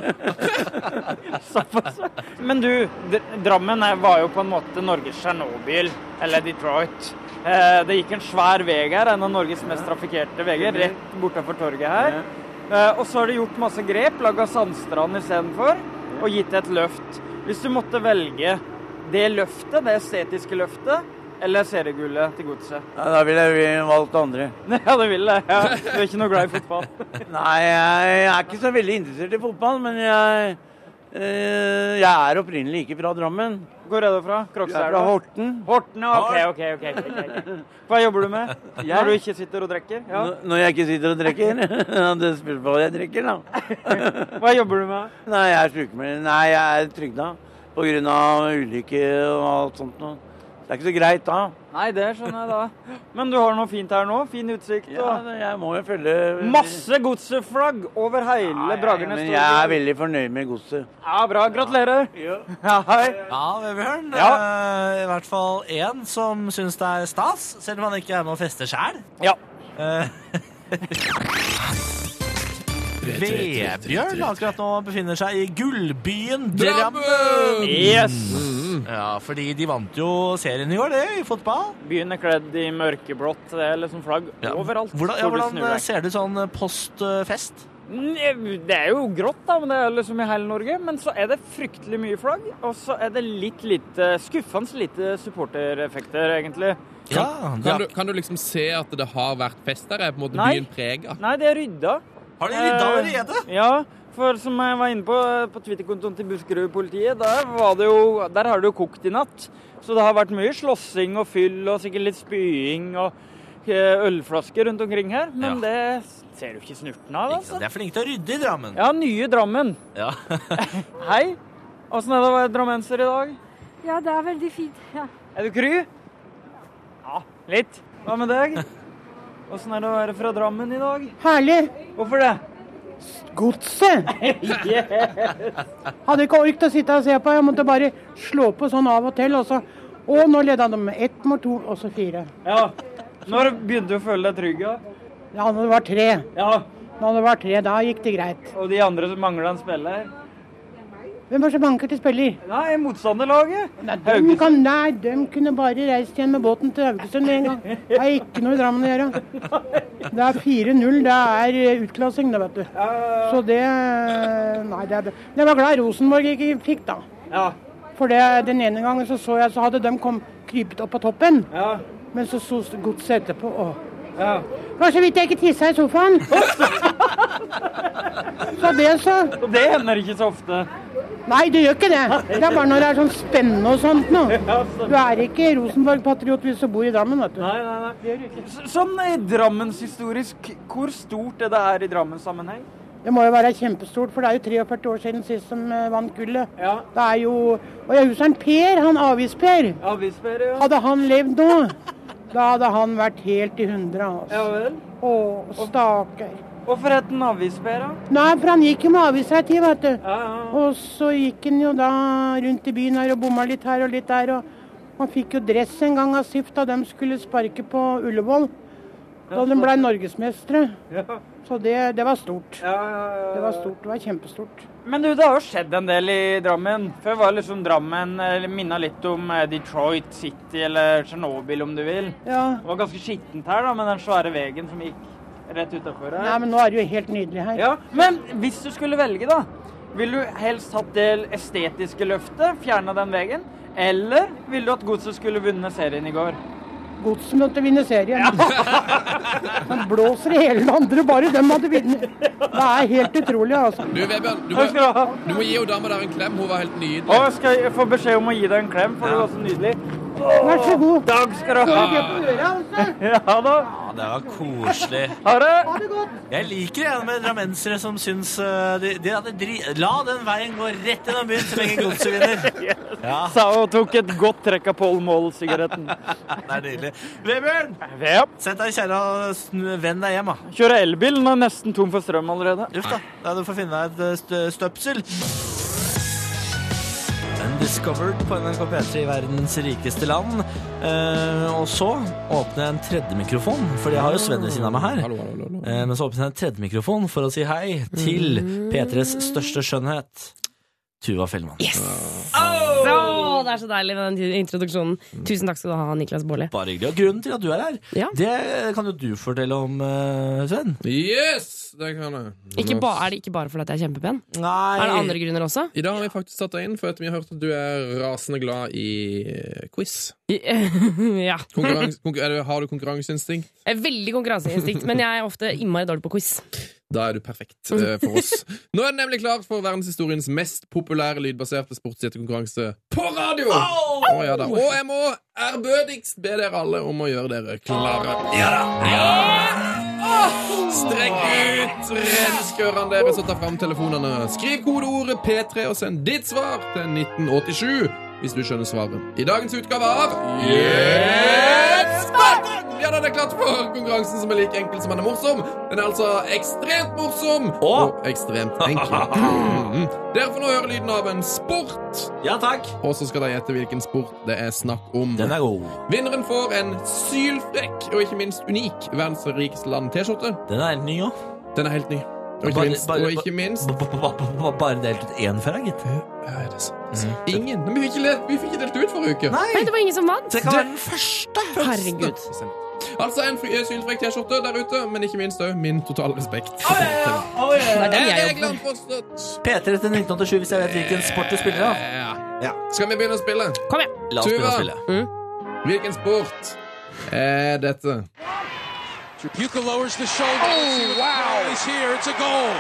Men du, Drammen var jo på en måte Norges Tsjernobyl, eller Detroit. Det gikk en svær vei her, en av Norges mest trafikkerte veier, rett bortenfor torget her. Og så har de gjort masse grep, laget sandstrand i stedet for, og gitt et løft. Hvis du måtte velge det løftet, det estetiske løftet, eller seriegullet til godset? Ja, da ville jeg valgt andre. Ja, det ville jeg. Ja. Du er ikke noe glad i fotball? Nei, jeg er ikke så veldig interessert i fotball, men jeg er opprinnelig ikke fra Drammen. Hvor er du fra? Krokstad? Jeg er fra Horten. Horten, ok. Hva jobber du med? Når du ikke sitter og drikker? Ja. Når jeg ikke sitter og drikker? Det spørs hva jeg drikker, da. Hva jobber du med? Nei, jeg er sykemeldt. Nei, jeg er trygda på grunn av ulykke og alt sånt noe. Det er ikke så greit da. Nei, det skjønner jeg da. Men du har noe fint her nå, fin utsikt. Ja, jeg må jo følge... Masse godseflagg over hele Bragernes. Men jeg er veldig fornøyd med godset. Ja, bra. Gratulerer. Ja, hei. Ja, Vebjørn. Ja. I hvert fall en som synes det er stas, selv om han ikke er med å feste selv. Ja. Vebjørn akkurat nå befinner seg i gullbyen Drammen. Yes. Ja, fordi de vant jo serien i år, det, i fotball. Byen er kledd i mørkeblått, det er liksom flagg overalt. Hvordan ser det ut sånn postfest? Det er jo grått da, men det er liksom i hele Norge. Men så er det fryktelig mye flagg, og så er det skuffende lite supportereffekter, egentlig. Ja, kan du liksom se at det har vært fest der? Er på en måte byen preget? Nei, det er rydda. Har de rydda allerede? Ja, for som jeg var inne på Twitter-kontoen til Buskerud-politiet, der har det jo kokt i natt. Så det har vært mye slåssing og fyll og sikkert litt spying og ølflasker rundt omkring her. Men det ser du ikke snurten av, altså. Det er flink til å rydde i Drammen. Ja, nye Drammen. Ja. Hei, hvordan er det å være drammenser i dag? Ja, det er veldig fint, ja. Er du kry? Ja, litt. Hva med deg? Hvordan er det å være fra Drammen i dag? Herlig. Hvorfor det? Godset. Yes. Hadde ikke orket å sitte og se på. Jeg måtte bare slå på sånn av og til. Og nå leder de med 1 mål 2, og så 4. Ja. Når begynte du å føle deg trygg? Ja, når det var 3. Ja. Når det var 3, da gikk det greit. Og de andre som mangler en spiller? Hvem var så banker til spiller? Nei, motstanderlaget. De kunne bare reist igjen med båten til Haugesund med en gang. Det har ikke noe i Drammen å gjøre. Det er 4-0, det er utklassing, det, vet du. Så det... Nei, jeg var glad Rosenborg ikke fikk, da. Ja. For den ene gangen så hadde de krypet opp på toppen. Ja. Men så godset etterpå, ja. Det var så vidt jeg ikke tisset i sofaen. Og det hender ikke så ofte. Nei, det gjør ikke det. Det er bare når det er sånn spennende og sånt nå. Du er ikke Rosenborg-patriot hvis du bor i Drammen, vet du. Nei. Det gjør du ikke. Sånn Drammenshistorisk, hvor stort er det her i Drammens-sammenheng? Det må jo være kjempestort, for det er jo 43 år siden sist som vant gullet. Ja. Det er jo... Og jeg husker Per, han Avis-Per. Avis-Per, ja. Hadde han levd nå, da hadde han vært helt i 100, altså. Ja vel? Staker. Hvorfor het han Avis-Per, da? Nei, for han gikk jo med avis her tid, vet du. Ja. Og så gikk han jo da rundt i byen her og bomma litt her og litt der, og han fikk jo dress en gang av SIF da de skulle sparke på Ullevål. Da de ble norgesmestre. Ja. Så det var stort. Ja. Det var stort, det var kjempestort. Men du, det har jo skjedd en del i Drammen. Før var liksom Drammen minnet litt om Detroit City eller Tsjernobyl, om du vil. Ja. Det var ganske skittent her da, med den svære vegen som gikk rett utenfor her. Nei, men nå er det jo helt nydelig her. Ja, men hvis du skulle velge da, vil du helst hatt det estetiske løftet, fjerne den veien, eller vil du at Godset skulle vunnet serien i går? Godset måtte vinne serien. Man blåser i hele andre, bare dem hadde vunnet. Det er helt utrolig, altså. Du, Vebjørn, du må gi jo dama der en klem, hun var helt nydelig. Å, skal jeg få beskjed om å gi deg en klem, for det var så nydelig. Vær så god. Takk skal du ha. Ja da. Ja, det var koselig. Ha det. Jeg liker det med drammensere som syns la den veien gå rett gjennom byen så lenge Godset vinner. Ja. Sa og tok et godt trekk av Pall Mall-sigaretten. Det er nydelig. Vebjørn, sett deg i kjære og venn deg hjem, da. Kjører elbil, den er nesten tom for strøm allerede. Uff da, du får finne deg et støpsel. Undiscovered på NRK P3 i verdens rikeste land. Og så åpner jeg en tredje mikrofon, fordi jeg har jo Sven ved siden av meg her. Men så åpner jeg en tredje mikrofon for å si hei til P3s største skjønnhet, Tuva Fellmann. Yes! Det er så deilig med den introduksjonen. Tusen takk skal du ha, Niklas Baarli. Bare hyggelig. Og grunnen til at du er her, det kan jo du fortelle om, Sven. Yes, det kan jeg. Er det ikke bare fordi jeg er kjempepen? Nei. Er det andre grunner også? I dag har vi faktisk satt deg inn, for at vi har hørt at du er rasende glad i quiz. Ja. Har du konkurranseinstinkt? Jeg er veldig konkurranseinstinkt, men jeg er ofte innmari dårlig på quiz. Da er du perfekt for oss. Nå er det nemlig klart for verdenshistoriens mest populære lydbaserte sportsjettekonkurranse på radio! Ja da. Og jeg må ærbødigst be dere alle om å gjøre dere klare. Strekk ut renskørene deres og ta frem telefonene. Skriv kodeordet P3 og send ditt svar til 1987 hvis du skjønner svaret. I dagens utgave av Ja, da er det klart for konkurransen som er like enkel som den er morsom. Den er altså ekstremt morsom og ekstremt enkel. Dere får nå høre lyden av en sport. Ja, takk. Og så skal dere gjette hvilken sport det er snakk om. Den er god. Vinneren får en sylfrekk og ikke minst unik verdens rikeste land T-skjorte. Den er helt ny også. Den er helt ny. Og ikke minst bare delt ut én fra, gitt. Ja, det er sant. Ingen. Men vi fikk ikke delt ut forrige uke. Nei, det var ingen som vant. Det kan være den første. Herregud. Altså en sylfrekk T-skjorte der ute, men ikke minst også min totale respekt. Reglene forstått. P3 til 1987 hvis jeg vet hvilken sport du spiller av. Ja. Skal vi begynne å spille? Kom igjen. La oss begynne å spille. Hvilken sport er dette? Tripucka lowers the shoulder. Oh, wow. He's here. It's a goal.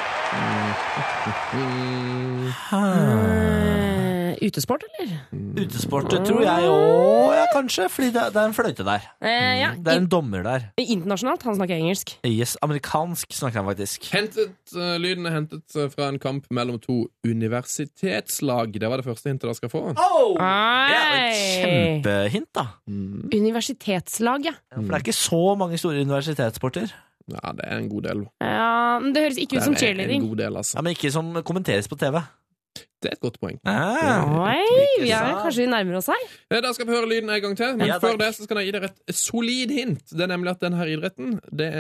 Utesport, eller? Utesport, tror jeg også, ja, kanskje, fordi det er en fløyte der. Det er en dommer der. Internasjonalt, han snakker engelsk. Yes, amerikansk snakker han faktisk. Lyden er hentet fra en kamp mellom to universitetslag. Det var det første hintet dere skal få. Det er et kjempehint, da. Universitetslag, ja. For det er ikke så mange store universitetssporter. Ja, det er en god del. Ja, men det høres ikke ut som cheerleading. Det er en god del, altså. Ja, men ikke som kommenteres på TV. Det er et godt poeng. Kanskje vi nærmer oss her. Da skal vi høre lyden en gang til. Men før det så skal jeg gi dere et solid hint. Det er nemlig at denne idretten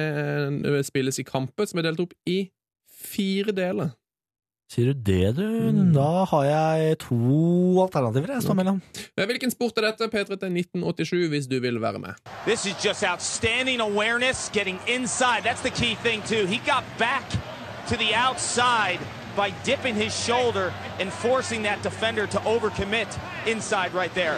spilles i kamper som er delt opp i 4 deler. Sier du det, du? Da har jeg 2 alternativer jeg står mellom. Hvilken sport er dette? P3 til 1987 hvis du vil være med. This is just outstanding awareness, getting inside. That's the key thing too. He got back to the outside by dipping his shoulder and forcing that defender to overcommit inside right there.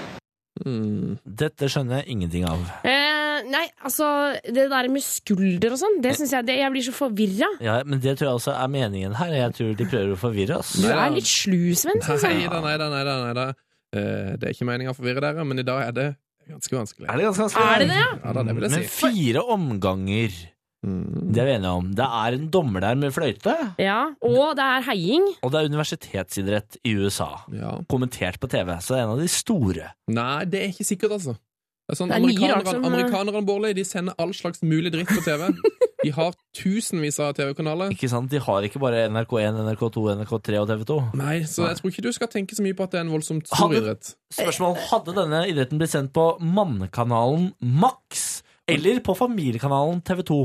Dette skjønner jeg ingenting av. Nei, altså det der med skulder og sånn, det synes jeg blir så forvirret. Ja, men det tror jeg også er meningen her. Jeg tror de prøver å forvirre oss. Du er litt slu, Sven, synes jeg. Nei. Det er ikke meningen å forvirre dere, men i dag er det ganske vanskelig. Er det ganske vanskelig? Er det det, ja? Ja, det vil jeg si. Men 4 omganger. Det er vi enige om. Det er en dommer der med fløyte. Ja, og det er heiing. Og det er universitetsidrett i USA. Ja. Kommentert på TV, så det er en av de store. Nei, det er ikke sikkert, altså. Det er sånn, amerikanerne Bårli, de sender all slags mulig dritt på TV. De har tusenvis av TV-kanaler. Ikke sant? De har ikke bare NRK1, NRK2, NRK3 og TV2. Nei, så jeg tror ikke du skal tenke så mye på at det er en voldsomt stor idrett. Spørsmål, hadde denne idretten blitt sendt på mannekanalen Max eller på familiekanalen TV2?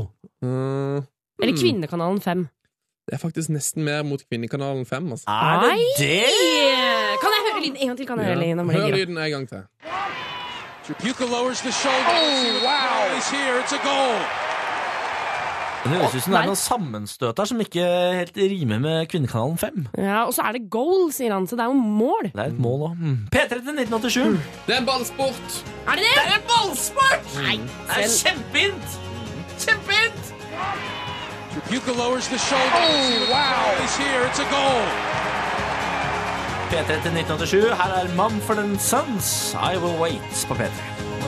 Eller kvinnekanalen 5? Det er faktisk nesten mer mot kvinnekanalen 5, altså. Er det det? Kan jeg høre lyden en gang til? Hør lyden en gang til. Tripucka lowers the shoulder. Oh, wow. He's here. It's a goal. Det høres ut som det noen sammenstøt der som ikke helt rimer med Kvinnekanalen 5. Ja, og så det goal, sier han, så det jo mål. Det et mål også. P3 til 1987. Det en ballsport. Det det? Det en ballsport! Nei, det kjempehint! Kjempehint! Buka lowers the shoulder. Oh, wow. He's here. It's a goal. P3 til 1987. Her Mumford & Sons. I Will Wait på P3.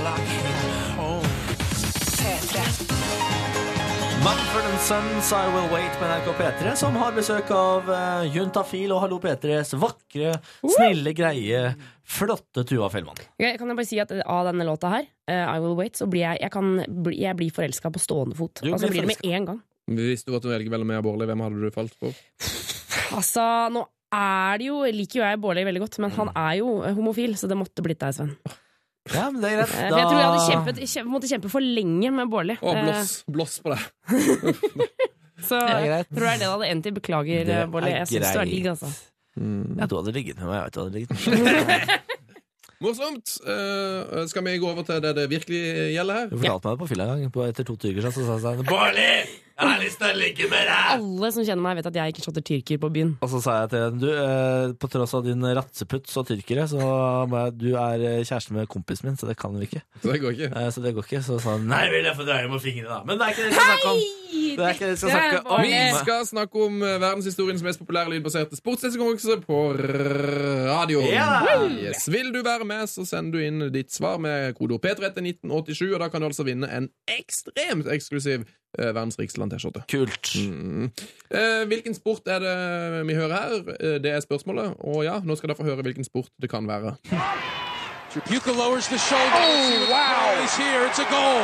Mumford & Sons, I Will Wait på NRK P3, som har besøk av Juntafil og Hallo P3s vakre, snille, greie, flotte Tuva Fellmann. Kan jeg bare si at av denne låta her, I Will Wait, så blir jeg blir forelsket på stående fot. Altså blir det med en gang. Hvis du var til å velge mellom meg og Bårli, hvem hadde du falt på? Altså, nå det jo, liker jo jeg Bårli veldig godt, men han jo homofil, så det måtte blitt deg, Sven. Ja, men det greit. For jeg tror jeg hadde måtte kjempe for lenge med Bårli. Blås på det. Så jeg tror det hadde endt i. Beklager, Bårli. Jeg synes du digg, altså. Ja, du hadde ligget med meg. Jeg vet du hadde ligget med Morsomt. Skal vi gå over til det virkelig gjelder her? Du fortalte meg det på fylla en gang. Etter 2 tyger så sa jeg sånn Bårli! Jeg har lyst til å ligge med deg! Alle som kjenner meg vet at jeg ikke shotter tyrker på byen. Og så sa jeg til du, på tross av din ratseputs og tyrkere, så du kjæreste med kompisen min, så det kan vi ikke. Så det går ikke? Så sa han, nei, vil jeg få dra hjem og fingrene da. Men det ikke det vi skal snakke om. Det ikke det vi skal snakke om. Vi skal snakke om verdenshistoriens mest populære lydbaserte sportskonkurranse på radio. Ja! Yes. Vil du være med, så sender du inn ditt svar med kodeord P3 til 1987, og da kan du altså vinne en ekstremt eksklusiv verdens rikeste land-T-skjorte. Kult. Hvilken sport det vi hører her? Det spørsmålet. Og ja, nå skal dere få høre hvilken sport det kan være. Buka lowers the shoulder. Oh, wow. He's here. It's a goal.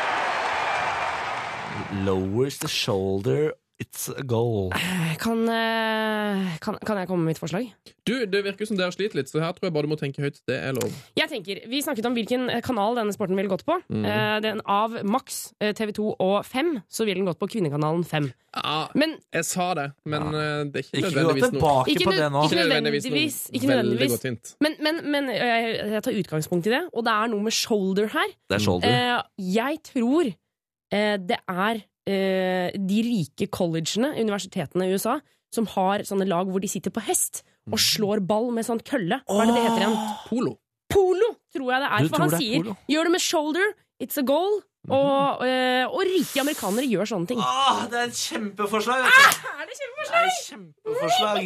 Lowers the shoulder. It's a goal. Kan jeg komme med mitt forslag? Du, det virker som dere sliter litt, så her tror jeg bare du må tenke høyt. Det lov. Jeg tenker, vi snakket om hvilken kanal denne sporten ville gått på. Den av Max, TV2 og 5, så ville den gått på Kvinnekanalen 5. Ja, men, jeg sa det, men det ikke nødvendigvis noe. Ikke nødvendigvis. Men jeg tar utgangspunkt i det, og det noe med shoulder her. Det shoulder. Jeg tror det de rike collegene, universitetene i USA, som har sånne lag hvor de sitter på hest og slår ball med sånn kølle. Hva det heter igjen? Polo, tror jeg det for han sier polo? Gjør det med shoulder, it's a goal. Og rike amerikanere gjør sånne ting. Det et kjempeforslag. Er det kjempeforslag? Det et kjempeforslag.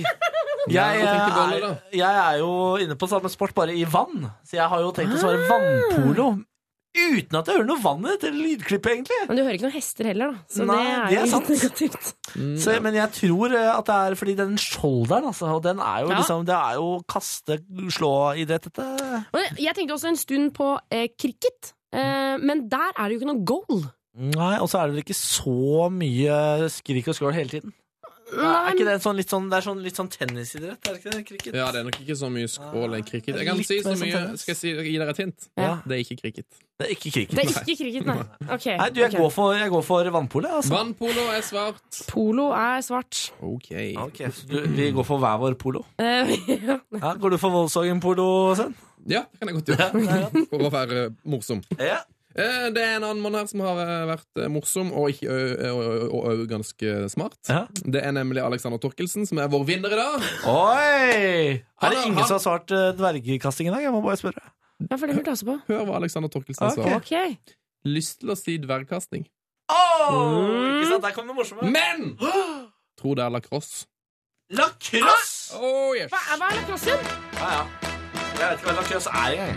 Jeg jo inne på samme sport, bare i vann. Så jeg har jo tenkt å svare vannpolo. Uten at jeg hører noe vann i dette lydklippet, egentlig. Men du hører ikke noe hester heller, da. Så nei, det jo sant. Litt negativt. Så, men jeg tror at det fordi den shoulderen, altså, og den jo liksom, det jo kaste-slå-idrett, dette. Jeg tenkte også en stund på cricket, men der det jo ikke noe goal. Nei, og så det vel ikke så mye skrik og skål hele tiden. Er ikke det litt sånn tennisidrett? Det ikke det, cricket? Ja, det nok ikke så mye skål i cricket. Jeg kan si så mye, skal jeg gi dere et hint? Ja. Det ikke cricket. Det ikke cricket. Det ikke cricket, nei. Okay. Nei, du, jeg går for vannpolo, altså. Vannpolo svart. Polo svart. Ok. Vi går for hver vår polo. Ja, går du for Volkswagen-polo, Sven? Ja, det kan jeg godt gjøre. For å være morsom. Ja. Det en annen mann her som har vært morsom og ganske smart. Ja. Det nemlig Alexander Torkelsen, som vår vinner i dag. Oi! Det ingen som har svart dvergkasting i dag? Jeg må bare spørre. Ja, for det burde jeg også på. Hør hva Alexander Torkelsen sa. Okay. Lyst til å si dvergkasting. Ikke sant? Der kom det morsomme. Men! Tror det lacrosse. Lacrosse? Oh, yes. Hva lacrosse? Ja. Jeg vet ikke hva lacrosse engang.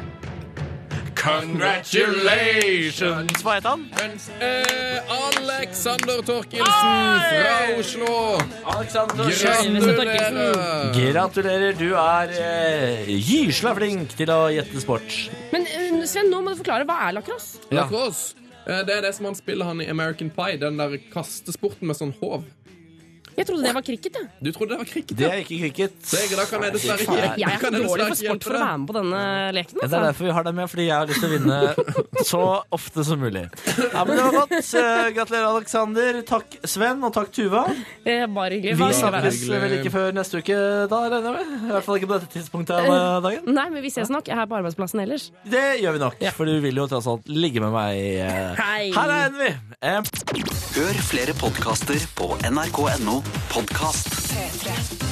Congratulations! Hva heter han? Alexander Torkelsen fra Oslo. Alexander Torkelsen. Gratulerer, du gysla flink til å gjette sport. Men Sven, nå må du forklare, hva lacrosse? Lacrosse, det det som han spiller han i American Pie, den der kastesporten med sånn hov. Jeg trodde det var cricket, ja. Du trodde det var cricket? Det ikke cricket. Da kan jeg dessverre ikke. Jeg for dårlig for sport for å være med på denne leken. Altså. Det derfor vi har deg med, fordi jeg har lyst til å vinne så ofte som mulig. Ja, men det var godt. Gratulerer, Alexander. Takk, Sven, og takk, Tuva. Bare hyggelig. Vi snakkes vel ikke før neste uke, da, regner jeg med? I hvert fall ikke på dette tidspunktet av dagen. Nei, men vi ses nok her på arbeidsplassen ellers. Det gjør vi nok, for du vil jo tross alt ligge med meg. Hei. Her ender vi. Hør flere podcaster på nrk.no podcast.